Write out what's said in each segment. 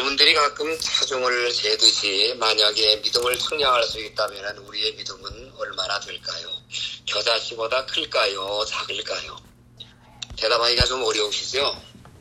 여러분들이 가끔 체중을 재듯이 만약에 믿음을 측량할 수 있다면 우리의 믿음은 얼마나 될까요? 겨자씨보다 클까요? 작을까요? 대답하기가 좀 어려우시죠?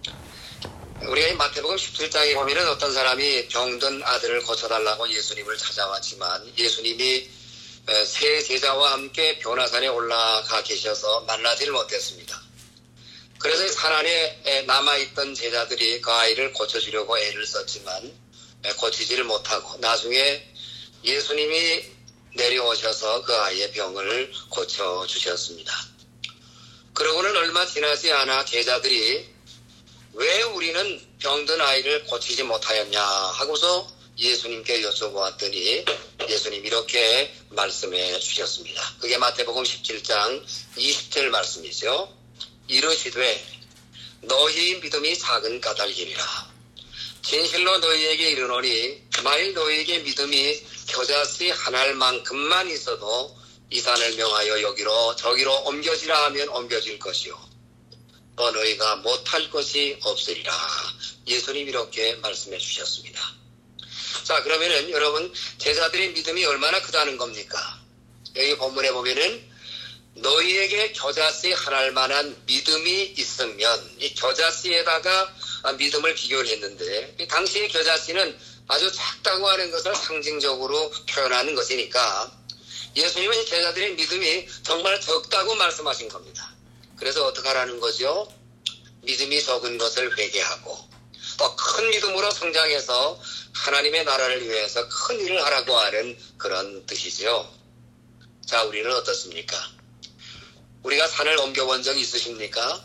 우리가 마태복음 17장에 보면 어떤 사람이 병든 아들을 고쳐달라고 예수님을 찾아왔지만 예수님이 세 제자와 함께 변화산에 올라가 계셔서 만나지를 못했습니다. 그래서 산 안에 남아있던 제자들이 그 아이를 고쳐주려고 애를 썼지만 고치지를 못하고 나중에 예수님이 내려오셔서 그 아이의 병을 고쳐주셨습니다. 그러고는 얼마 지나지 않아 제자들이 왜 우리는 병든 아이를 고치지 못하였냐 하고서 예수님께 여쭤보았더니 예수님 이렇게 말씀해 주셨습니다. 그게 마태복음 17장 20절 말씀이죠. 이르시되 너희 믿음이 작은 까닭이니라. 진실로 너희에게 이르노니 만일 너희에게 믿음이 겨자씨 한 알만큼만 있어도 이 산을 명하여 여기로 저기로 옮겨지라 하면 옮겨질 것이요 또 너희가 못할 것이 없으리라. 예수님 이렇게 말씀해 주셨습니다. 자, 그러면은 여러분 제자들의 믿음이 얼마나 크다는 겁니까? 여기 본문에 보면은 너희에게 겨자씨 한 알만한 믿음이 있으면 이 겨자씨에다가 믿음을 비교를 했는데 당시의 겨자씨는 아주 작다고 하는 것을 상징적으로 표현하는 것이니까 예수님은 제자들의 믿음이 정말 적다고 말씀하신 겁니다. 그래서 어떻게 하라는 거죠? 믿음이 적은 것을 회개하고 또 큰 믿음으로 성장해서 하나님의 나라를 위해서 큰 일을 하라고 하는 그런 뜻이죠. 자, 우리는 어떻습니까? 우리가 산을 옮겨본 적 있으십니까?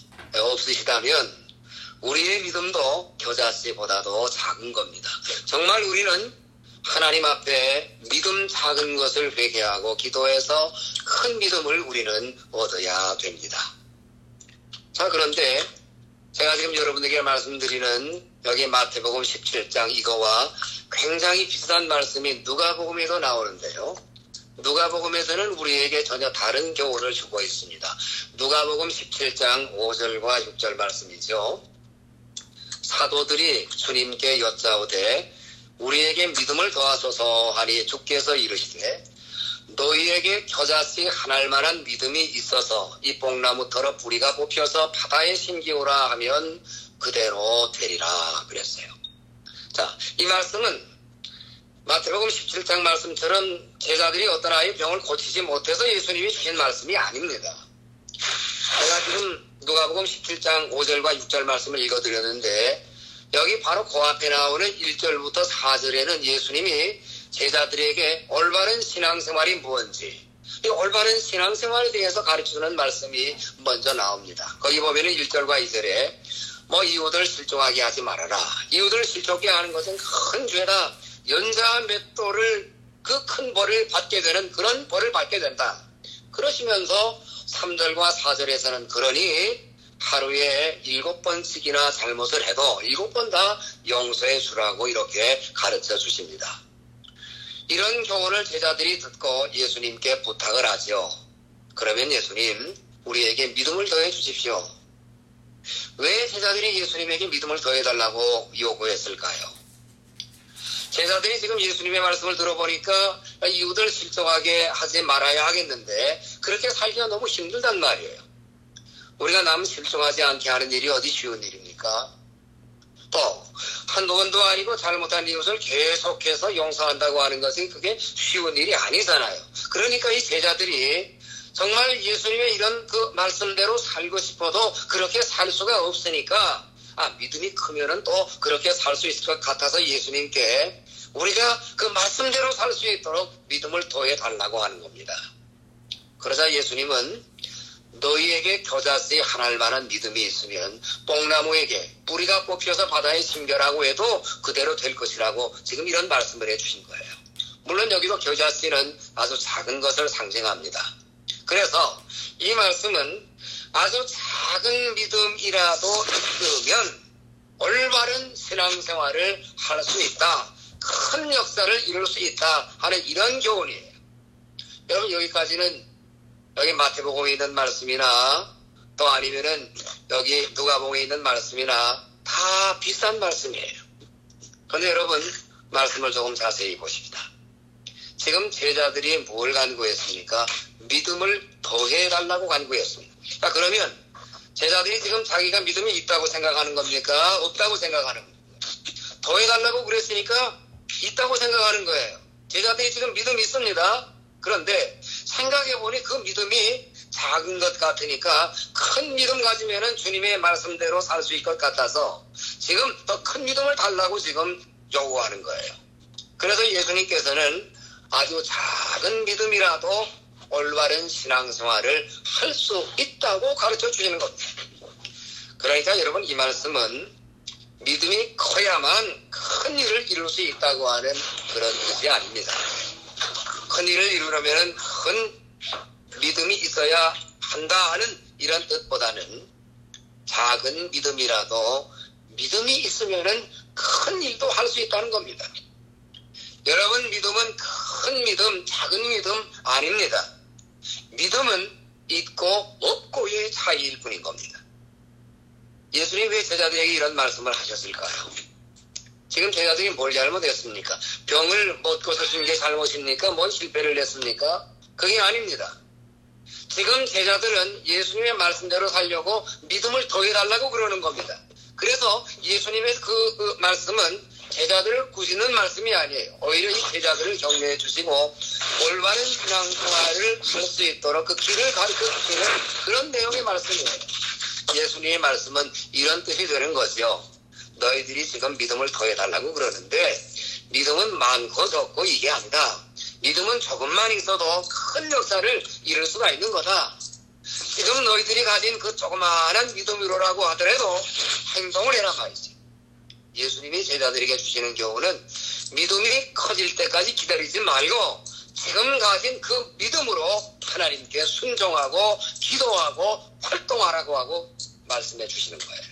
없으시다면 우리의 믿음도 겨자씨보다도 작은 겁니다. 정말 우리는 하나님 앞에 믿음 작은 것을 회개하고 기도해서 큰 믿음을 우리는 얻어야 됩니다. 자, 그런데 제가 지금 여러분에게 말씀드리는 여기 마태복음 17장 이거와 굉장히 비슷한 말씀이 누가복음에도 나오는데요. 누가복음에서는 우리에게 전혀 다른 교훈을 주고 있습니다. 누가복음 17장 5절과 6절 말씀이죠. 사도들이 주님께 여짜오되 우리에게 믿음을 더하소서 하니 주께서 이르시되 너희에게 겨자씨 한 알만한 믿음이 있어서 이 뽕나무 털어 뿌리가 뽑혀서 바다에 심기오라 하면 그대로 되리라 그랬어요. 자, 이 말씀은 마태복음 17장 말씀처럼 제자들이 어떤 아이의 병을 고치지 못해서 예수님이 주신 말씀이 아닙니다. 제가 지금 누가복음 17장 5절과 6절 말씀을 읽어드렸는데 여기 바로 그 앞에 나오는 1절부터 4절에는 예수님이 제자들에게 올바른 신앙생활이 무엇인지 이 올바른 신앙생활에 대해서 가르쳐주는 말씀이 먼저 나옵니다. 거기 보면은 1절과 2절에 이웃을 실족하게 하지 말아라. 이웃을 실족하게 하는 것은 큰 죄다. 연자 맷돌을 그 큰 벌을 받게 되는 그런 벌을 받게 된다. 그러시면서 3절과 4절에서는 그러니 하루에 7번씩이나 잘못을 해도 7번 다 용서해 주라고 이렇게 가르쳐 주십니다. 이런 교훈을 제자들이 듣고 예수님께 부탁을 하죠. 그러면 예수님 우리에게 믿음을 더해 주십시오. 왜 제자들이 예수님에게 믿음을 더해달라고 요구했을까요? 제자들이 지금 예수님의 말씀을 들어보니까 이웃을 실족하게 하지 말아야 하겠는데 그렇게 살기가 너무 힘들단 말이에요. 우리가 남 실족하지 않게 하는 일이 어디 쉬운 일입니까? 또 한두 번도 아니고 잘못한 이웃을 계속해서 용서한다고 하는 것은 그게 쉬운 일이 아니잖아요. 그러니까 이 제자들이 정말 예수님의 이런 그 말씀대로 살고 싶어도 그렇게 살 수가 없으니까 믿음이 크면은 또 그렇게 살 수 있을 것 같아서 예수님께 우리가 그 말씀대로 살 수 있도록 믿음을 더해 달라고 하는 겁니다. 그러자 예수님은 너희에게 겨자씨 한 알만한 믿음이 있으면 뽕나무에게 뿌리가 뽑혀서 바다에 심겨라고 해도 그대로 될 것이라고 지금 이런 말씀을 해주신 거예요. 물론 여기도 겨자씨는 아주 작은 것을 상징합니다. 그래서 이 말씀은 아주 작은 믿음이라도 있으면 올바른 신앙생활을 할 수 있다. 큰 역사를 이룰 수 있다 하는 이런 교훈이에요. 여러분 여기까지는 여기 마태복음에 있는 말씀이나 또 아니면은 여기 누가복음에 있는 말씀이나 다 비슷한 말씀이에요. 그런데 여러분 말씀을 조금 자세히 보십니다. 지금 제자들이 뭘 간구했습니까? 믿음을 더해달라고 간구했습니다. 그러면 제자들이 지금 자기가 믿음이 있다고 생각하는 겁니까? 없다고 생각하는 겁니까? 더해달라고 그랬으니까 있다고 생각하는 거예요. 제자들이 지금 믿음이 있습니다. 그런데 생각해보니 그 믿음이 작은 것 같으니까 큰 믿음 가지면은 주님의 말씀대로 살 수 있을 것 같아서 지금 더 큰 믿음을 달라고 지금 요구하는 거예요. 그래서 예수님께서는 아주 작은 믿음이라도 올바른 신앙생활을 할 수 있다고 가르쳐 주시는 겁니다. 그러니까 여러분 이 말씀은 믿음이 커야만 큰 일을 이룰 수 있다고 하는 그런 뜻이 아닙니다. 큰 일을 이루려면 큰 믿음이 있어야 한다 하는 이런 뜻보다는 작은 믿음이라도 믿음이 있으면 큰 일도 할 수 있다는 겁니다. 여러분 믿음은 큰 믿음, 작은 믿음 아닙니다. 믿음은 있고 없고의 차이일 뿐인 겁니다. 예수님이 왜 제자들에게 이런 말씀을 하셨을까요? 지금 제자들이 뭘 잘못했습니까? 병을 못 고쳐준 게 잘못입니까? 뭔 실패를 냈습니까? 그게 아닙니다. 지금 제자들은 예수님의 말씀대로 살려고 믿음을 더해달라고 그러는 겁니다. 그래서 예수님의 그 말씀은 제자들을 꾸짖는 말씀이 아니에요. 오히려 이 제자들을 격려해 주시고 올바른 신앙생활을 할 수 있도록 그 길을 가르쳐 주시는 그런 내용의 말씀이에요. 예수님의 말씀은 이런 뜻이 되는 거죠. 너희들이 지금 믿음을 더해달라고 그러는데 믿음은 많고 적고 이게 아니다. 믿음은 조금만 있어도 큰 역사를 이룰 수가 있는 거다. 지금 너희들이 가진 그 조그마한 믿음으로라고 하더라도 행동을 해라 말이지. 예수님이 제자들에게 주시는 교훈은 믿음이 커질 때까지 기다리지 말고 지금 가진 그 믿음으로 하나님께 순종하고 기도하고 활동하라고 하고 말씀해 주시는 거예요.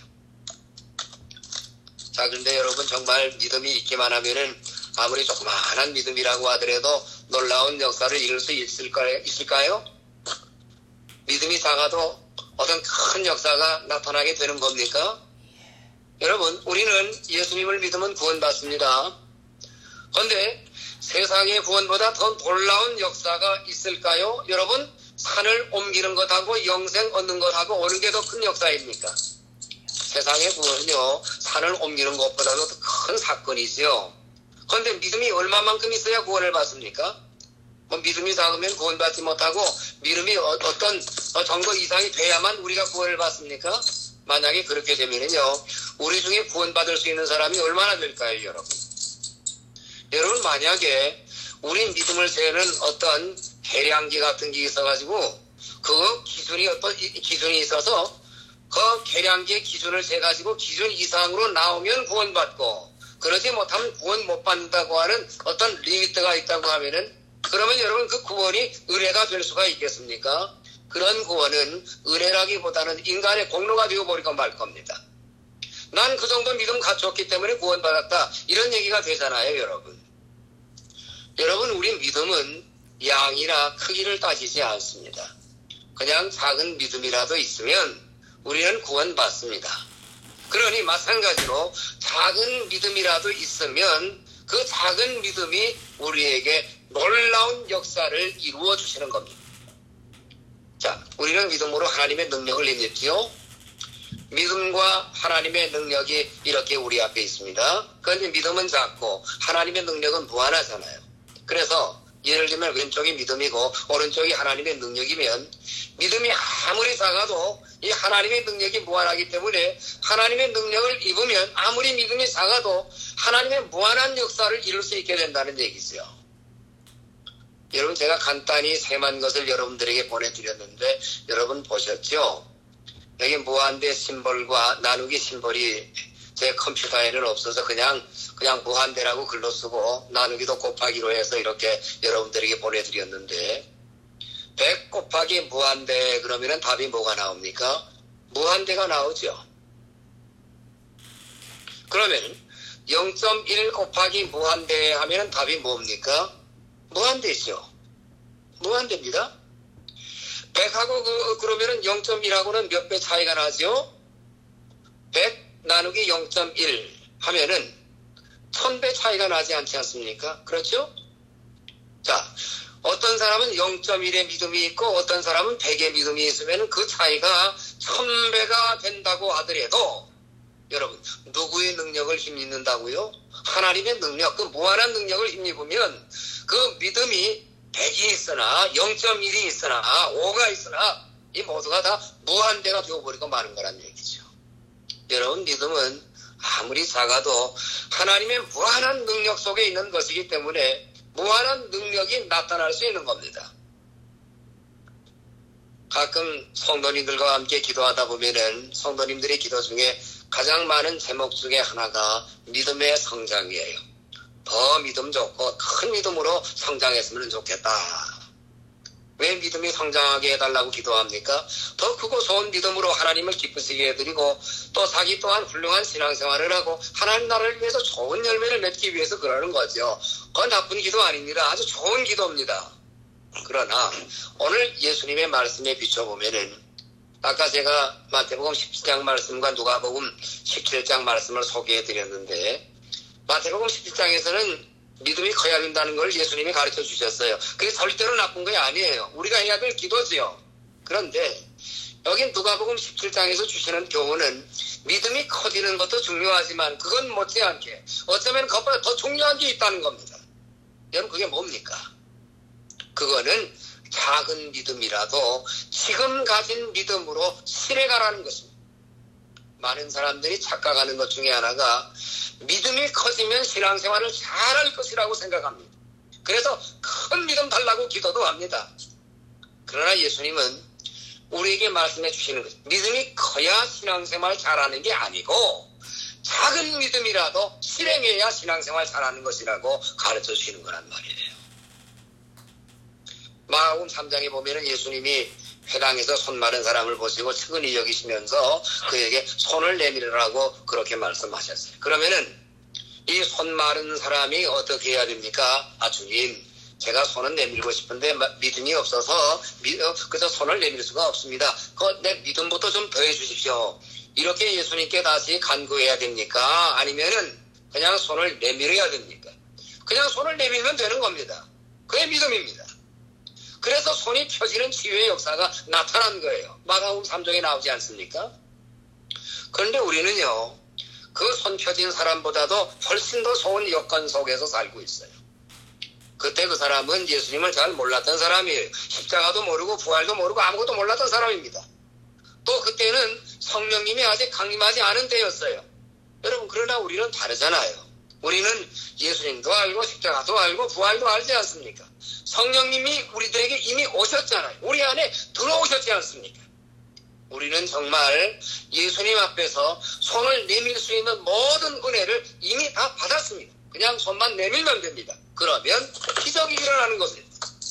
자, 그런데 여러분 정말 믿음이 있기만 하면은 아무리 조그마한 믿음이라고 하더라도 놀라운 역사를 이룰 수 있을까요? 믿음이 작아도 어떤 큰 역사가 나타나게 되는 겁니까? 여러분, 우리는 예수님을 믿으면 구원받습니다. 그런데 세상의 구원보다 더 놀라운 역사가 있을까요? 여러분, 산을 옮기는 것하고 영생 얻는 것하고 어느 게 더 큰 역사입니까? 세상의 구원은요, 산을 옮기는 것보다도 더 큰 사건이지요. 그런데 믿음이 얼마만큼 있어야 구원을 받습니까? 믿음이 작으면 구원받지 못하고 믿음이 어떤 정도 이상이 돼야만 우리가 구원을 받습니까? 만약에 그렇게 되면요, 우리 중에 구원받을 수 있는 사람이 얼마나 될까요, 여러분? 여러분, 만약에 우리 믿음을 재는 어떤 계량기 같은 게 있어가지고 그 기준이 어떤 기준이 있어서 그 계량기의 기준을 재가지고 기준 이상으로 나오면 구원받고 그러지 못하면 구원 못 받는다고 하는 어떤 리미트가 있다고 하면은 그러면 여러분 그 구원이 은혜가 될 수가 있겠습니까? 그런 구원은 은혜라기보다는 인간의 공로가 되어버리고 말 겁니다. 난 그 정도 믿음 갖췄기 때문에 구원받았다. 이런 얘기가 되잖아요, 여러분. 여러분, 우리 믿음은 양이나 크기를 따지지 않습니다. 그냥 작은 믿음이라도 있으면 우리는 구원받습니다. 그러니 마찬가지로 작은 믿음이라도 있으면 그 작은 믿음이 우리에게 놀라운 역사를 이루어 주시는 겁니다. 자, 우리는 믿음으로 하나님의 능력을 입지요. 믿음과 하나님의 능력이 이렇게 우리 앞에 있습니다. 그런데 믿음은 작고 하나님의 능력은 무한하잖아요. 그래서 예를 들면 왼쪽이 믿음이고 오른쪽이 하나님의 능력이면 믿음이 아무리 작아도 이 하나님의 능력이 무한하기 때문에 하나님의 능력을 입으면 아무리 믿음이 작아도 하나님의 무한한 역사를 이룰 수 있게 된다는 얘기죠. 여러분, 제가 간단히 sem한 것을 여러분들에게 보내드렸는데 여러분 보셨죠? 여기 무한대 심볼과 나누기 심볼이 제 컴퓨터에는 없어서 그냥 무한대라고 글로 쓰고 나누기도 곱하기로 해서 이렇게 여러분들에게 보내드렸는데 100 곱하기 무한대 그러면 답이 뭐가 나옵니까? 무한대가 나오죠. 그러면 0.1 곱하기 무한대 하면 답이 뭡니까? 무한대죠. 무한대입니다. 100하고 그러면은 0.1하고는 몇 배 차이가 나죠? 100 나누기 0.1 하면은 1000배 차이가 나지 않지 않습니까? 그렇죠? 자, 어떤 사람은 0.1의 믿음이 있고 어떤 사람은 100의 믿음이 있으면 그 차이가 1000배가 된다고 하더라도 여러분, 누구의 능력을 힘입는다고요? 하나님의 능력, 그 무한한 능력을 힘입으면 그 믿음이 100이 있으나 0.1이 있으나 5가 있으나 이 모두가 다 무한대가 되어버리고 마는 거란 얘기죠. 여러분, 믿음은 아무리 작아도 하나님의 무한한 능력 속에 있는 것이기 때문에 무한한 능력이 나타날 수 있는 겁니다. 가끔 성도님들과 함께 기도하다 보면은 성도님들의 기도 중에 가장 많은 제목 중에 하나가 믿음의 성장이에요. 더 믿음 좋고 큰 믿음으로 성장했으면 좋겠다. 왜 믿음이 성장하게 해달라고 기도합니까? 더 크고 좋은 믿음으로 하나님을 기쁘시게 해드리고 또 자기 또한 훌륭한 신앙생활을 하고 하나님 나라를 위해서 좋은 열매를 맺기 위해서 그러는 거죠. 그건 나쁜 기도 아닙니다. 아주 좋은 기도입니다. 그러나 오늘 예수님의 말씀에 비춰보면은 아까 제가 마태복음 17장 말씀과 누가복음 17장 말씀을 소개해드렸는데 마태복음 17장에서는 믿음이 커야 된다는 걸 예수님이 가르쳐 주셨어요. 그게 절대로 나쁜 게 아니에요. 우리가 해야 될 기도지요. 그런데 여기 누가복음 17장에서 주시는 교훈은 믿음이 커지는 것도 중요하지만 그건 못지않게 어쩌면 그것보다 더 중요한 게 있다는 겁니다. 여러분 그게 뭡니까? 그거는 작은 믿음이라도 지금 가진 믿음으로 실해가라는 것입니다. 많은 사람들이 착각하는 것 중에 하나가 믿음이 커지면 신앙생활을 잘할 것이라고 생각합니다. 그래서 큰 믿음 달라고 기도도 합니다. 그러나 예수님은 우리에게 말씀해 주시는 것, 믿음이 커야 신앙생활 잘하는 게 아니고 작은 믿음이라도 실행해야 신앙생활 잘하는 것이라고 가르쳐 주시는 거란 말이에요. 마가복음 3장에 보면은 예수님이 회당에서 손 마른 사람을 보시고 측은히 여기시면서 그에게 손을 내밀으라고 그렇게 말씀하셨어요. 그러면은 이 손 마른 사람이 어떻게 해야 됩니까? 아, 주님, 제가 손은 내밀고 싶은데 믿음이 없어서 그저 손을 내밀 수가 없습니다. 내 믿음부터 좀 더해 주십시오. 이렇게 예수님께 다시 간구해야 됩니까? 아니면은 그냥 손을 내밀어야 됩니까? 그냥 손을 내밀면 되는 겁니다. 그게 믿음입니다. 그래서 손이 펴지는 치유의 역사가 나타난 거예요. 마가복음 3장에 나오지 않습니까? 그런데 우리는요, 그 손 펴진 사람보다도 훨씬 더 좋은 여건 속에서 살고 있어요. 그때 그 사람은 예수님을 잘 몰랐던 사람이에요. 십자가도 모르고 부활도 모르고 아무것도 몰랐던 사람입니다. 또 그때는 성령님이 아직 강림하지 않은 때였어요. 여러분, 그러나 우리는 다르잖아요. 우리는 예수님도 알고 십자가도 알고 부활도 알지 않습니까? 성령님이 우리들에게 이미 오셨잖아요. 우리 안에 들어오셨지 않습니까? 우리는 정말 예수님 앞에서 손을 내밀 수 있는 모든 은혜를 이미 다 받았습니다. 그냥 손만 내밀면 됩니다. 그러면 기적이 일어나는 것이에요.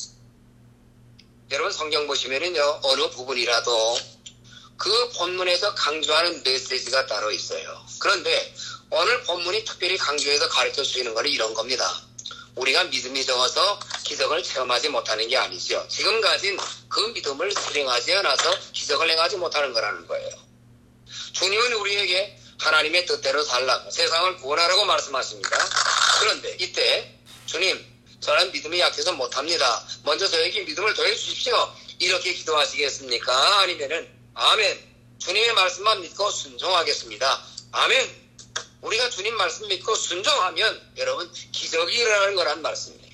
여러분 성경 보시면은요, 어느 부분이라도 그 본문에서 강조하는 메시지가 따로 있어요. 그런데 오늘 본문이 특별히 강조해서 가르쳐 주시는 것은 이런 겁니다. 우리가 믿음이 적어서 기적을 체험하지 못하는 게 아니죠. 지금 가진 그 믿음을 실행하지 않아서 기적을 행하지 못하는 거라는 거예요. 주님은 우리에게 하나님의 뜻대로 살라고 세상을 구원하라고 말씀하십니다. 그런데 이때 주님, 저는 믿음이 약해서 못합니다. 먼저 저에게 믿음을 더해 주십시오. 이렇게 기도하시겠습니까? 아니면은 아멘, 주님의 말씀만 믿고 순종하겠습니다. 아멘. 우리가 주님 말씀 믿고 순종하면 여러분 기적이 일어나는 거란 말씀이에요.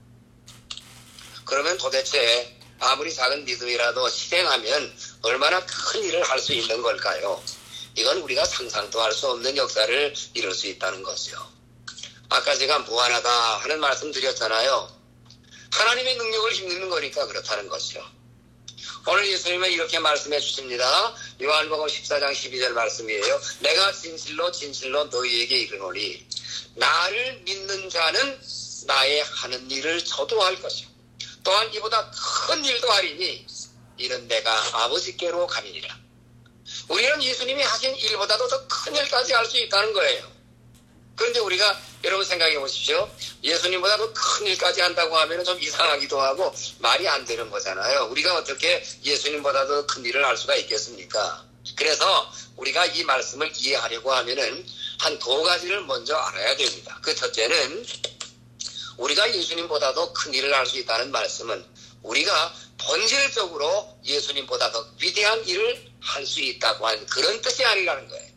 그러면 도대체 아무리 작은 믿음이라도 실행하면 얼마나 큰 일을 할 수 있는 걸까요? 이건 우리가 상상도 할 수 없는 역사를 이룰 수 있다는 거죠. 아까 제가 무한하다 하는 말씀 드렸잖아요. 하나님의 능력을 힘입는 거니까 그렇다는 거죠. 오늘 예수님은 이렇게 말씀해 주십니다. 요한복음 14장 12절 말씀이에요. 내가 진실로 진실로 너희에게 이르노니 나를 믿는 자는 나의 하는 일을 저도 할 것이요 또한 이보다 큰 일도 하리니 이는 내가 아버지께로 가리니라. 우리는 예수님이 하신 일보다도 더 큰 일까지 할 수 있다는 거예요. 그런데 우리가 여러분 생각해 보십시오. 예수님보다 더 큰 일까지 한다고 하면 좀 이상하기도 하고 말이 안 되는 거잖아요. 우리가 어떻게 예수님보다 더 큰 일을 할 수가 있겠습니까? 그래서 우리가 이 말씀을 이해하려고 하면은 한 두 가지를 먼저 알아야 됩니다. 그 첫째는 우리가 예수님보다도 큰 일을 할 수 있다는 말씀은 우리가 본질적으로 예수님보다 더 위대한 일을 할 수 있다고 하는 그런 뜻이 아니라는 거예요.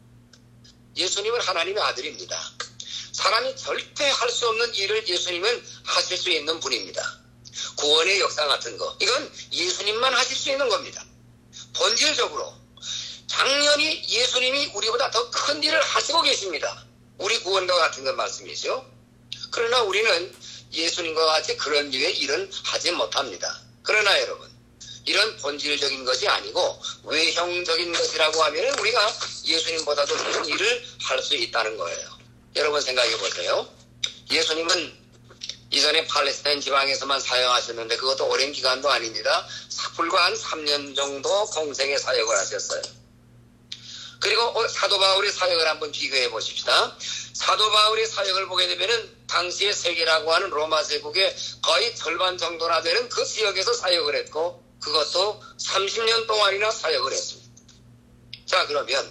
예수님은 하나님의 아들입니다. 사람이 절대 할 수 없는 일을 예수님은 하실 수 있는 분입니다. 구원의 역사 같은 거, 이건 예수님만 하실 수 있는 겁니다. 본질적으로 당연히 예수님이 우리보다 더 큰 일을 하시고 계십니다. 우리 구원과 같은 건 말씀이죠. 그러나 우리는 예수님과 같이 그런 류의 일은 하지 못합니다. 그러나 여러분, 이런 본질적인 것이 아니고 외형적인 것이라고 하면 우리가 예수님보다도 큰 일을 할 수 있다는 거예요. 여러분 생각해 보세요. 예수님은 이전에 팔레스타인 지방에서만 사역하셨는데 그것도 오랜 기간도 아닙니다. 불과 한 3년 정도 공생의 사역을 하셨어요. 그리고 사도 바울의 사역을 한번 비교해 보십시다. 사도 바울의 사역을 보게 되면은 당시의 세계라고 하는 로마 제국의 거의 절반 정도나 되는 그 지역에서 사역을 했고 그것도 30년 동안이나 사역을 했습니다. 자, 그러면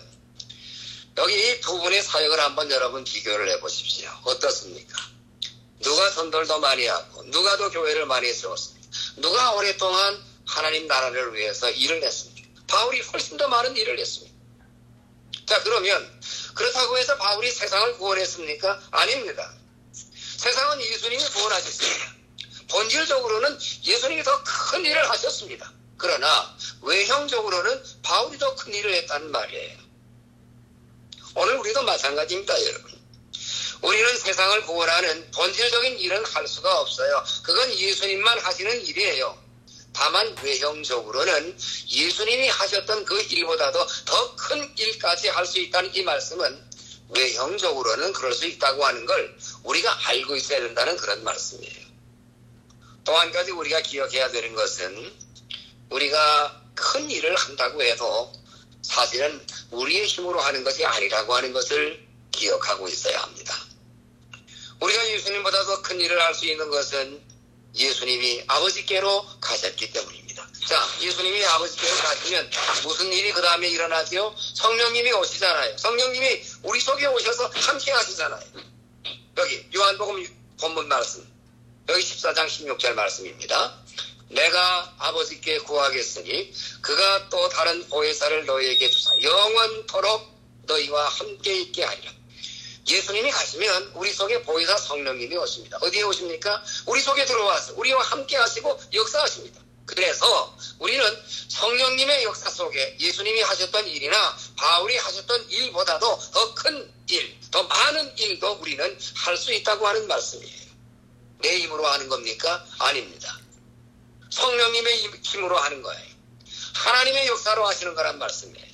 여기 두 분의 사역을 한번 여러분 비교를 해 보십시오. 어떻습니까? 누가 전도를 더 많이 하고 누가 더 교회를 많이 세웠습니까? 누가 오랫동안 하나님 나라를 위해서 일을 했습니까? 바울이 훨씬 더 많은 일을 했습니다. 자, 그러면 그렇다고 해서 바울이 세상을 구원했습니까? 아닙니다. 세상은 예수님이 구원하셨습니다. 본질적으로는 예수님이 더 큰 일을 하셨습니다. 그러나 외형적으로는 바울이 더 큰 일을 했다는 말이에요. 오늘 우리도 마찬가지입니다, 여러분. 우리는 세상을 구원하는 본질적인 일은 할 수가 없어요. 그건 예수님만 하시는 일이에요. 다만 외형적으로는 예수님이 하셨던 그 일보다도 더 큰 일까지 할 수 있다는 이 말씀은 외형적으로는 그럴 수 있다고 하는 걸 우리가 알고 있어야 된다는 그런 말씀이에요. 또 한 가지 우리가 기억해야 되는 것은 우리가 큰 일을 한다고 해도 사실은 우리의 힘으로 하는 것이 아니라고 하는 것을 기억하고 있어야 합니다. 우리가 예수님보다 더 큰 일을 할 수 있는 것은 예수님이 아버지께로 가셨기 때문입니다. 자, 예수님이 아버지께로 가시면 무슨 일이 그 다음에 일어나죠? 성령님이 오시잖아요. 성령님이 우리 속에 오셔서 함께 하시잖아요. 여기 요한복음 본문 말씀, 여기 14장 16절 말씀입니다. 내가 아버지께 구하겠으니 그가 또 다른 보혜사를 너희에게 주사 영원토록 너희와 함께 있게 하리라. 예수님이 가시면 우리 속에 보혜사 성령님이 오십니다. 어디에 오십니까? 우리 속에 들어와서 우리와 함께 하시고 역사하십니다. 그래서 우리는 성령님의 역사 속에 예수님이 하셨던 일이나 바울이 하셨던 일보다도 더 큰 일, 더 많은 일도 우리는 할 수 있다고 하는 말씀이에요. 내 힘으로 하는 겁니까? 아닙니다. 성령님의 힘으로 하는 거예요. 하나님의 역사로 하시는 거란 말씀이에요.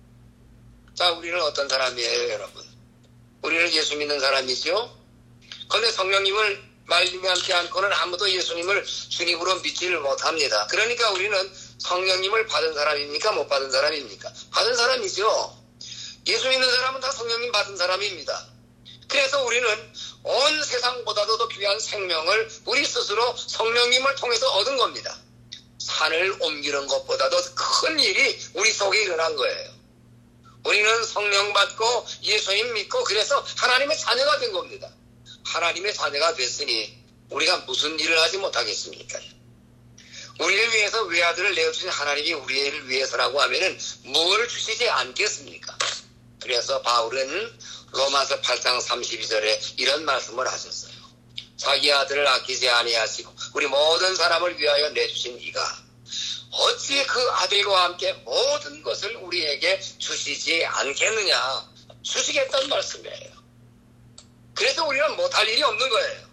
자, 우리는 어떤 사람이에요, 여러분? 우리는 예수 믿는 사람이죠. 그런데 성령님을 말씀에 함께 않고는 아무도 예수님을 주님으로 믿지를 못합니다. 그러니까 우리는 성령님을 받은 사람입니까? 못 받은 사람입니까? 받은 사람이죠. 예수 믿는 사람은 다 성령님 받은 사람입니다. 그래서 우리는 온 세상보다도 더 귀한 생명을 우리 스스로 성령님을 통해서 얻은 겁니다. 산을 옮기는 것보다도 큰 일이 우리 속에 일어난 거예요. 우리는 성령 받고 예수님 믿고 그래서 하나님의 자녀가 된 겁니다. 하나님의 자녀가 됐으니 우리가 무슨 일을 하지 못하겠습니까? 우리를 위해서 외아들을 내어주신 하나님이 우리를 위해서라고 하면은 뭘 주시지 않겠습니까? 그래서 바울은 로마서 8장 32절에 이런 말씀을 하셨어요. 자기 아들을 아끼지 아니하시고 우리 모든 사람을 위하여 내주신 이가 어찌 그 아들과 함께 모든 것을 우리에게 주시지 않겠느냐. 주시겠다는 말씀이에요. 그래서 우리는 못할 일이 없는 거예요.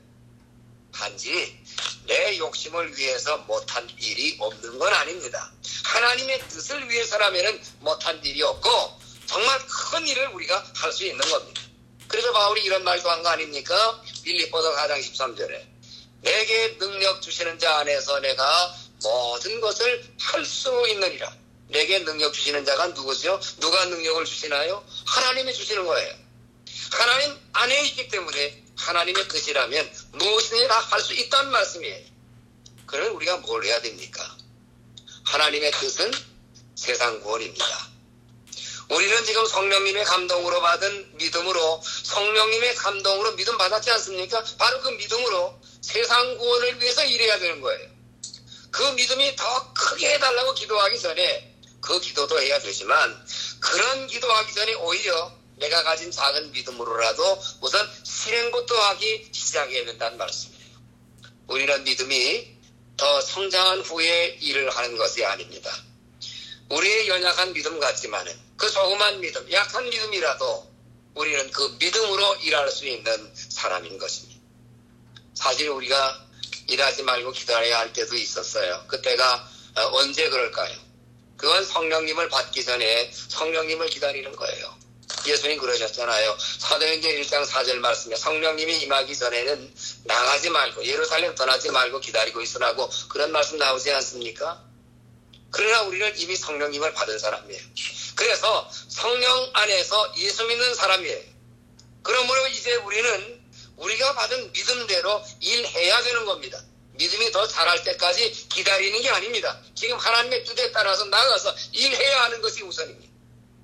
단지 내 욕심을 위해서 못한 일이 없는 건 아닙니다. 하나님의 뜻을 위해서라면 못한 일이 없고 정말 큰 일을 우리가 할 수 있는 겁니다. 그래서 바울이 이런 말도 한 거 아닙니까? 빌립보서 4장 13절에 내게 능력 주시는 자 안에서 내가 모든 것을 할 수 있느니라. 내게 능력 주시는 자가 누구죠? 누가 능력을 주시나요? 하나님이 주시는 거예요. 하나님 안에 있기 때문에 하나님의 뜻이라면 무엇이든지 다 할 수 있다는 말씀이에요. 그러면 우리가 뭘 해야 됩니까? 하나님의 뜻은 세상 구원입니다. 우리는 지금 성령님의 감동으로 받은 믿음으로, 성령님의 감동으로 믿음 받았지 않습니까? 바로 그 믿음으로 세상 구원을 위해서 일해야 되는 거예요. 그 믿음이 더 크게 해달라고 기도하기 전에 그 기도도 해야 되지만, 그런 기도하기 전에 오히려 내가 가진 작은 믿음으로라도 우선 실행부터 하기 시작해야 된다는 말씀이에요. 우리는 믿음이 더 성장한 후에 일을 하는 것이 아닙니다. 우리의 연약한 믿음 같지만은 그 조그만 믿음, 약한 믿음이라도 우리는 그 믿음으로 일할 수 있는 사람인 것입니다. 사실 우리가 일하지 말고 기다려야 할 때도 있었어요. 그때가 언제 그럴까요? 그건 성령님을 받기 전에 성령님을 기다리는 거예요. 예수님 그러셨잖아요. 사도행전 1장 4절 말씀에 성령님이 임하기 전에는 나가지 말고 예루살렘 떠나지 말고 기다리고 있으라고 그런 말씀 나오지 않습니까? 그러나 우리는 이미 성령님을 받은 사람이에요. 그래서 성령 안에서 예수 믿는 사람이에요. 그러므로 이제 우리는 우리가 받은 믿음대로 일해야 되는 겁니다. 믿음이 더 자랄 때까지 기다리는 게 아닙니다. 지금 하나님의 뜻에 따라서 나가서 일해야 하는 것이 우선입니다.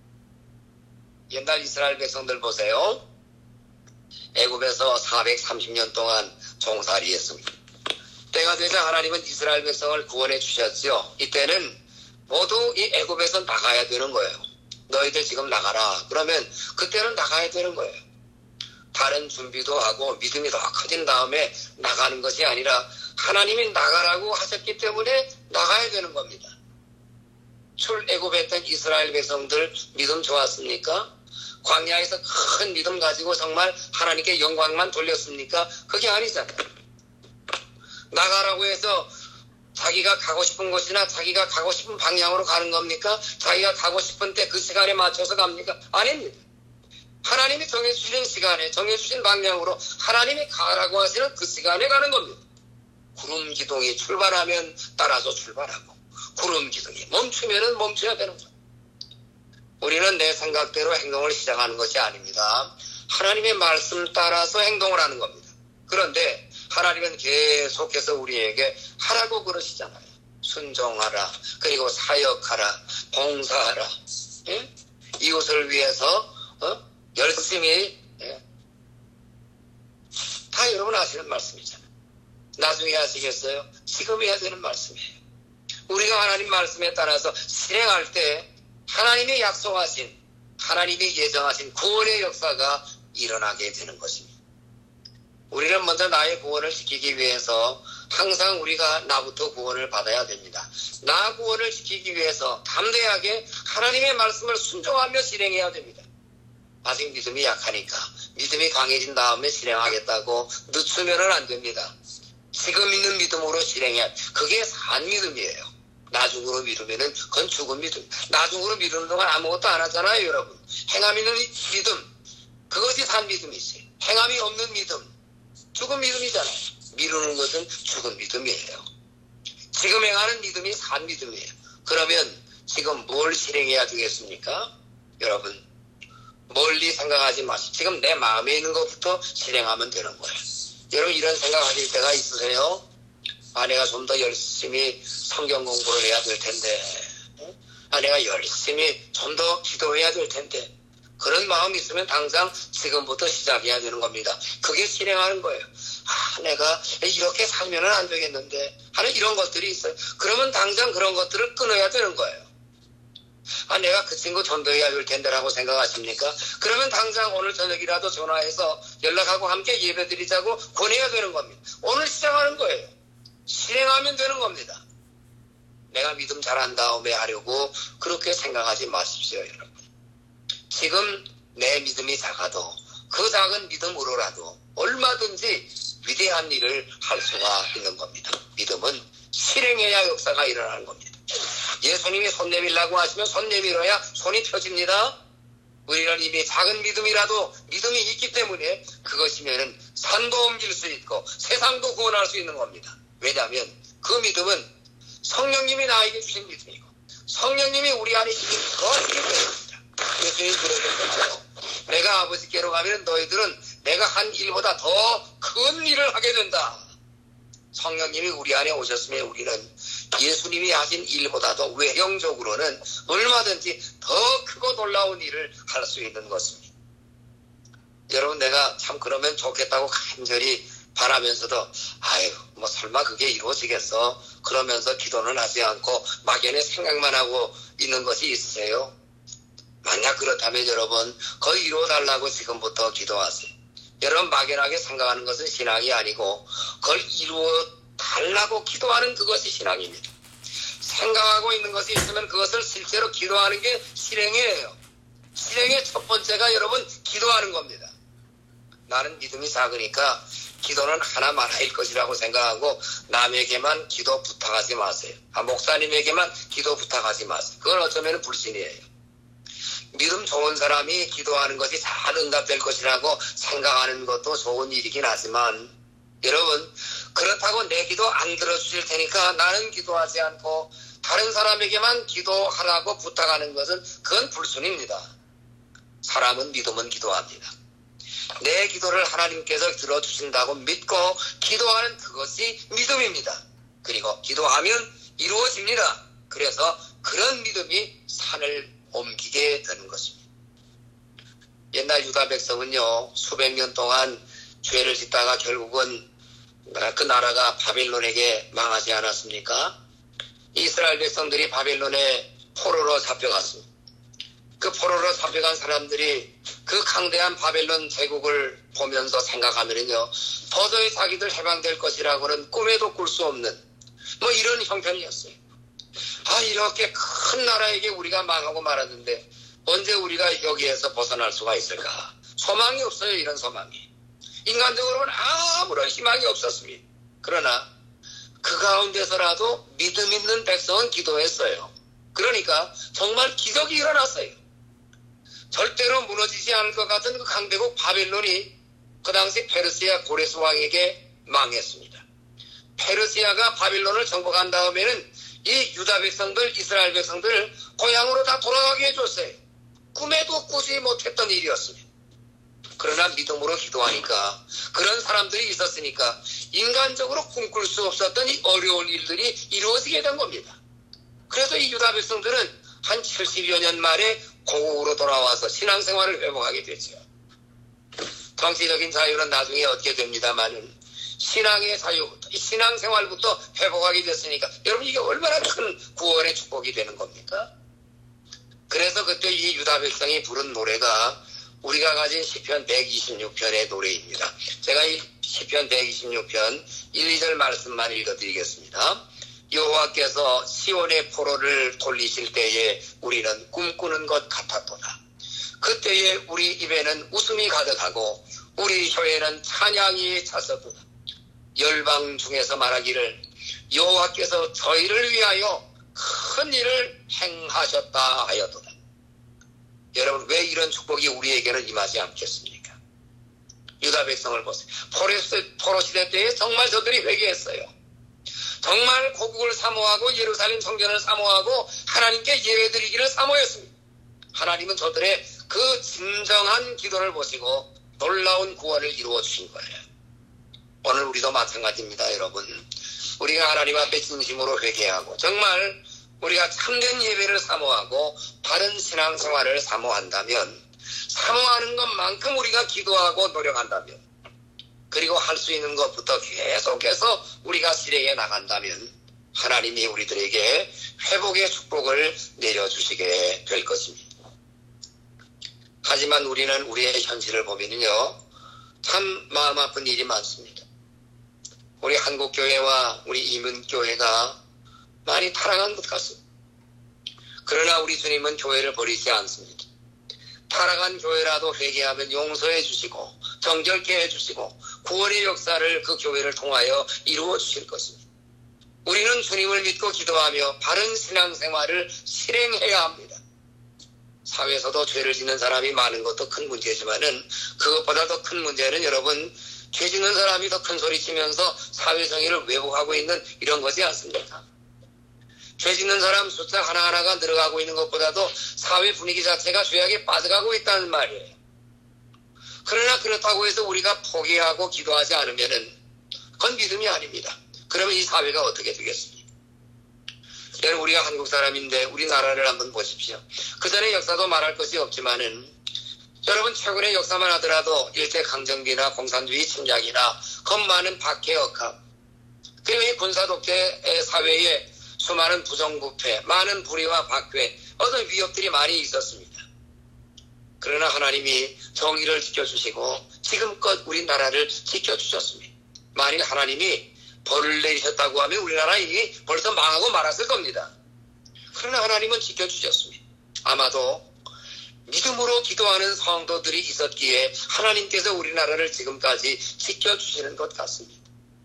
옛날 이스라엘 백성들 보세요. 애굽에서 430년 동안 종살이했습니다. 때가 되자 하나님은 이스라엘 백성을 구원해 주셨죠. 이때는 모두 이 애굽에서 나가야 되는 거예요. 너희들 지금 나가라. 그러면 그때는 나가야 되는 거예요. 다른 준비도 하고 믿음이 더 커진 다음에 나가는 것이 아니라 하나님이 나가라고 하셨기 때문에 나가야 되는 겁니다. 출애굽했던 이스라엘 백성들 믿음 좋았습니까? 광야에서 큰 믿음 가지고 정말 하나님께 영광만 돌렸습니까? 그게 아니잖아요. 나가라고 해서 자기가 가고 싶은 곳이나 자기가 가고 싶은 방향으로 가는 겁니까? 자기가 가고 싶은 때 그 시간에 맞춰서 갑니까? 아닙니다. 하나님이 정해주신 시간에 정해주신 방향으로 하나님이 가라고 하시는 그 시간에 가는 겁니다. 구름 기둥이 출발하면 따라서 출발하고 구름 기둥이 멈추면 멈춰야 되는 거예요. 우리는 내 생각대로 행동을 시작하는 것이 아닙니다. 하나님의 말씀 따라서 행동을 하는 겁니다. 그런데 하나님은 계속해서 우리에게 하라고 그러시잖아요. 순종하라, 그리고 사역하라, 봉사하라, 예? 이웃을 위해서 열심히, 예? 다 여러분 아시는 말씀이잖아요. 나중에 하시겠어요? 지금 해야 되는 말씀이에요. 우리가 하나님 말씀에 따라서 실행할 때 하나님이 약속하신, 하나님이 예정하신 구원의 역사가 일어나게 되는 것입니다. 우리는 먼저 나의 구원을 지키기 위해서 항상 우리가 나부터 구원을 받아야 됩니다. 나 구원을 지키기 위해서 담대하게 하나님의 말씀을 순종하며 실행해야 됩니다. 아직 믿음이 약하니까 믿음이 강해진 다음에 실행하겠다고 늦추면 안 됩니다. 지금 있는 믿음으로 실행해야, 그게 산 믿음이에요. 나중으로 미루면은 그건 죽은 믿음. 나중으로 미루는 동안 아무것도 안 하잖아요, 여러분. 행함 있는 믿음, 그것이 산 믿음이지. 행함이 없는 믿음, 죽은 믿음이잖아요. 미루는 것은 죽은 믿음이에요. 지금 행하는 믿음이 산 믿음이에요. 그러면 지금 뭘 실행해야 되겠습니까? 여러분, 멀리 생각하지 마시고 지금 내 마음에 있는 것부터 실행하면 되는 거예요. 여러분, 이런 생각하실 때가 있으세요? 내가 좀 더 열심히 성경 공부를 해야 될 텐데, 내가 열심히 좀 더 기도해야 될 텐데, 그런 마음이 있으면 당장 지금부터 시작해야 되는 겁니다. 그게 실행하는 거예요. 내가 이렇게 살면 안 되겠는데 하는 이런 것들이 있어요. 그러면 당장 그런 것들을 끊어야 되는 거예요. 내가 그 친구 전도해야 될 텐데라고 생각하십니까? 그러면 당장 오늘 저녁이라도 전화해서 연락하고 함께 예배드리자고 권해야 되는 겁니다. 오늘 시작하는 거예요. 실행하면 되는 겁니다. 내가 믿음 잘한 다음에 하려고 그렇게 생각하지 마십시오, 여러분. 지금 내 믿음이 작아도 그 작은 믿음으로라도 얼마든지 위대한 일을 할 수가 있는 겁니다. 믿음은 실행해야 역사가 일어나는 겁니다. 예수님이 손 내밀라고 하시면 손 내밀어야 손이 펴집니다. 우리는 이미 작은 믿음이라도 믿음이 있기 때문에 그것이면 산도 옮길 수 있고 세상도 구원할 수 있는 겁니다. 왜냐하면 그 믿음은 성령님이 나에게 주신 믿음이고 성령님이 우리 안에 있는 것이기 때문입니다. 예수님이 그러셨잖아요. 내가 아버지께로 가면 너희들은 내가 한 일보다 더 큰 일을 하게 된다. 성령님이 우리 안에 오셨으면 우리는 예수님이 하신 일보다도 외형적으로는 얼마든지 더 크고 놀라운 일을 할 수 있는 것입니다. 여러분, 내가 참 그러면 좋겠다고 간절히 바라면서도 아유 뭐 설마 그게 이루어지겠어 그러면서 기도는 하지 않고 막연히 생각만 하고 있는 것이 있으세요? 만약 그렇다면 여러분 그거 이루어달라고 지금부터 기도하세요. 여러분 막연하게 생각하는 것은 신앙이 아니고 그걸 이루어달라고 기도하는 그것이 신앙입니다. 생각하고 있는 것이 있으면 그것을 실제로 기도하는 게 실행이에요. 실행의 첫 번째가 여러분 기도하는 겁니다. 나는 믿음이 작으니까 기도는 하나만 할 것이라고 생각하고 남에게만 기도 부탁하지 마세요. 목사님에게만 기도 부탁하지 마세요. 그건 어쩌면 불신이에요. 믿음 좋은 사람이 기도하는 것이 잘 응답될 것이라고 생각하는 것도 좋은 일이긴 하지만 여러분 그렇다고 내 기도 안 들어주실 테니까 나는 기도하지 않고 다른 사람에게만 기도하라고 부탁하는 것은 그건 불순입니다. 사람은 믿으면 기도합니다. 내 기도를 하나님께서 들어주신다고 믿고 기도하는 그것이 믿음입니다. 그리고 기도하면 이루어집니다. 그래서 그런 믿음이 산을 옮기게 되는 것입니다. 옛날 유다 백성은요 수백 년 동안 죄를 짓다가 결국은 그 나라가 바벨론에게 망하지 않았습니까? 이스라엘 백성들이 바벨론에 포로로 잡혀갔습니다. 그 포로로 잡혀간 사람들이 그 강대한 바벨론 제국을 보면서 생각하면요 도저히 자기들 해방될 것이라고는 꿈에도 꿀 수 없는 뭐 이런 형편이었어요. 이렇게 큰 나라에게 우리가 망하고 말았는데 언제 우리가 여기에서 벗어날 수가 있을까? 소망이 없어요. 이런 소망이. 인간적으로는 아무런 희망이 없었습니다. 그러나 그 가운데서라도 믿음 있는 백성은 기도했어요. 그러니까 정말 기적이 일어났어요. 절대로 무너지지 않을 것 같은 그 강대국 바벨론이 그 당시 페르시아 고레스 왕에게 망했습니다. 페르시아가 바벨론을 정복한 다음에는 이 유다 백성들, 이스라엘 백성들을 고향으로 다 돌아가게 해줬어요. 꿈에도 꾸지 못했던 일이었습니다. 그러나 믿음으로 기도하니까 그런 사람들이 있었으니까 인간적으로 꿈꿀 수 없었던 이 어려운 일들이 이루어지게 된 겁니다. 그래서 이 유다 백성들은 한 70여 년 만에 고국으로 돌아와서 신앙생활을 회복하게 되죠. 정치적인 자유는 나중에 얻게 됩니다만은 신앙의 자유부터, 신앙생활부터 회복하게 됐으니까 여러분 이게 얼마나 큰 구원의 축복이 되는 겁니까? 그래서 그때 이 유다 백성이 부른 노래가 우리가 가진 시편 126편의 노래입니다. 제가 이 시편 126편 1, 2절 말씀만 읽어드리겠습니다. 여호와께서 시온의 포로를 돌리실 때에 우리는 꿈꾸는 것 같았도다. 그때에 우리 입에는 웃음이 가득하고 우리 혀에는 찬양이 찼었도다. 열방 중에서 말하기를 여호와께서 저희를 위하여 큰 일을 행하셨다 하였도다. 여러분 왜 이런 축복이 우리에게는 임하지 않겠습니까? 유다 백성을 보세요. 포로 시대 때에 정말 저들이 회개했어요. 정말 고국을 사모하고 예루살렘 성전을 사모하고 하나님께 예배드리기를 사모했습니다. 하나님은 저들의 그 진정한 기도를 보시고 놀라운 구원을 이루어 주신 거예요. 오늘 우리도 마찬가지입니다. 여러분 우리가 하나님 앞에 진심으로 회개하고 정말 우리가 참된 예배를 사모하고 바른 신앙생활을 사모한다면 사모하는 것만큼 우리가 기도하고 노력한다면 그리고 할 수 있는 것부터 계속해서 우리가 실행해 나간다면 하나님이 우리들에게 회복의 축복을 내려주시게 될 것입니다. 하지만 우리는 우리의 현실을 보면요 참 마음 아픈 일이 많습니다. 우리 한국교회와 우리 이민교회가 많이 타락한 것 같습니다. 그러나 우리 주님은 교회를 버리지 않습니다. 타락한 교회라도 회개하면 용서해 주시고 정결케 해주시고 구원의 역사를 그 교회를 통하여 이루어 주실 것입니다. 우리는 주님을 믿고 기도하며 바른 신앙생활을 실행해야 합니다. 사회에서도 죄를 짓는 사람이 많은 것도 큰 문제지만은 그것보다 더 큰 문제는 여러분 죄 짓는 사람이 더 큰 소리 치면서 사회정의를 왜곡하고 있는 이런 거지 않습니까? 죄 짓는 사람 숫자 하나하나가 늘어가고 있는 것보다도 사회 분위기 자체가 죄악에 빠져가고 있다는 말이에요. 그러나 그렇다고 해서 우리가 포기하고 기도하지 않으면은 그건 믿음이 아닙니다. 그러면 이 사회가 어떻게 되겠습니까? 여러분, 우리가 한국 사람인데 우리나라를 한번 보십시오. 그 전에 역사도 말할 것이 없지만은 여러분, 최근의 역사만 하더라도 일제강점기나 공산주의 침략이나 겁 많은 박해 억압, 그리고 이 군사독재 사회에 수많은 부정부패, 많은 불의와 박해, 어떤 위협들이 많이 있었습니다. 그러나 하나님이 정의를 지켜주시고 지금껏 우리나라를 지켜주셨습니다. 만일 하나님이 벌을 내리셨다고 하면 우리나라 이미 벌써 망하고 말았을 겁니다. 그러나 하나님은 지켜주셨습니다. 아마도 믿음으로 기도하는 성도들이 있었기에 하나님께서 우리나라를 지금까지 지켜주시는 것 같습니다.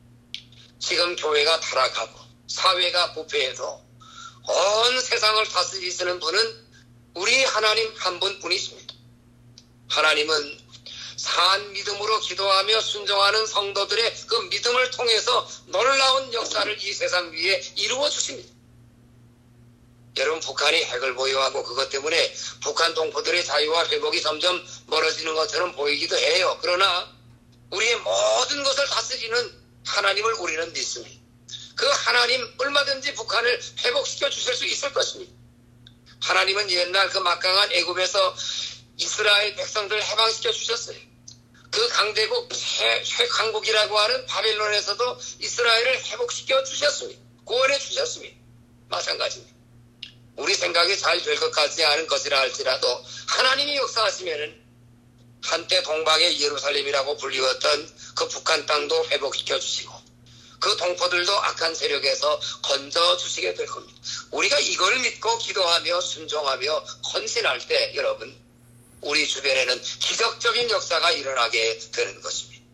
지금 교회가 타락하고 사회가 부패해도 온 세상을 다스리시는 분은 우리 하나님 한 분뿐이십니다. 하나님은 산 믿음으로 기도하며 순종하는 성도들의 그 믿음을 통해서 놀라운 역사를 이 세상 위에 이루어 주십니다. 여러분, 북한이 핵을 보유하고 그것 때문에 북한 동포들의 자유와 회복이 점점 멀어지는 것처럼 보이기도 해요. 그러나 우리의 모든 것을 다스리는 하나님을 우리는 믿습니다. 그 하나님 얼마든지 북한을 회복시켜 주실 수 있을 것입니다. 하나님은 옛날 그 막강한 애굽에서 이스라엘 백성들을 해방시켜 주셨어요. 그 강대국 최강국이라고 하는 바벨론에서도 이스라엘을 회복시켜 주셨습니다. 구원해 주셨습니다. 마찬가지입니다. 우리 생각이 잘 될 것 같지 않은 것이라 할지라도 하나님이 역사하시면은 한때 동방의 예루살렘이라고 불리웠던 그 북한 땅도 회복시켜 주시고 그 동포들도 악한 세력에서 건져 주시게 될 겁니다. 우리가 이걸 믿고 기도하며 순종하며 헌신할 때 여러분, 우리 주변에는 기적적인 역사가 일어나게 되는 것입니다.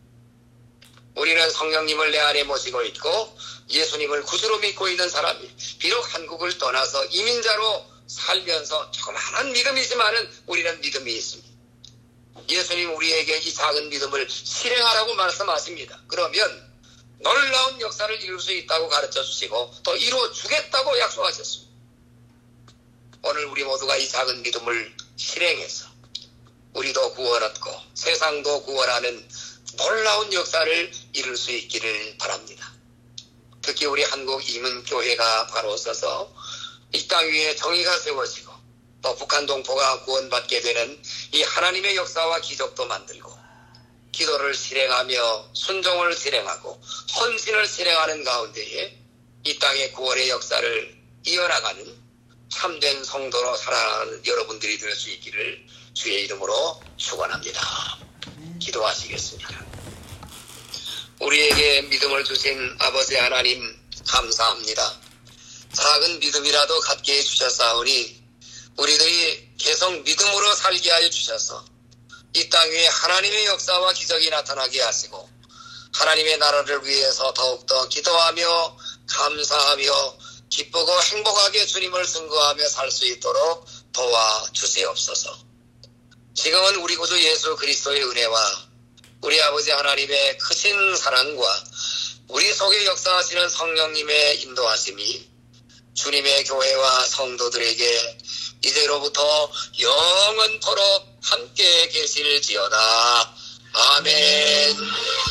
우리는 성령님을 내 안에 모시고 있고 예수님을 구주로 믿고 있는 사람이 비록 한국을 떠나서 이민자로 살면서 조그마한 믿음이지만은 우리는 믿음이 있습니다. 예수님 우리에게 이 작은 믿음을 실행하라고 말씀하십니다. 그러면 놀라운 역사를 이룰 수 있다고 가르쳐 주시고 또 이루어 주겠다고 약속하셨습니다. 오늘 우리 모두가 이 작은 믿음을 실행해서 우리도 구원 얻고 세상도 구원하는 놀라운 역사를 이룰 수 있기를 바랍니다. 특히 우리 한국 이민교회가 바로 서서 이 땅 위에 정의가 세워지고 또 북한 동포가 구원받게 되는 이 하나님의 역사와 기적도 만들고 기도를 실행하며 순종을 실행하고 헌신을 실행하는 가운데에 이 땅의 구원의 역사를 이어나가는 참된 성도로 살아가는 여러분들이 될 수 있기를 주의 이름으로 축원합니다. 기도하시겠습니다. 우리에게 믿음을 주신 아버지 하나님 감사합니다. 작은 믿음이라도 갖게 해주셨사오니 우리들이 계속 믿음으로 살게 하여 주셔서 이 땅 위에 하나님의 역사와 기적이 나타나게 하시고 하나님의 나라를 위해서 더욱더 기도하며 감사하며 기쁘고 행복하게 주님을 승거하며 살 수 있도록 도와주시옵소서. 지금은 우리 구주 예수 그리스도의 은혜와 우리 아버지 하나님의 크신 사랑과 우리 속에 역사하시는 성령님의 인도하심이 주님의 교회와 성도들에게 이제로부터 영원토록 함께 계실지어다. 아멘.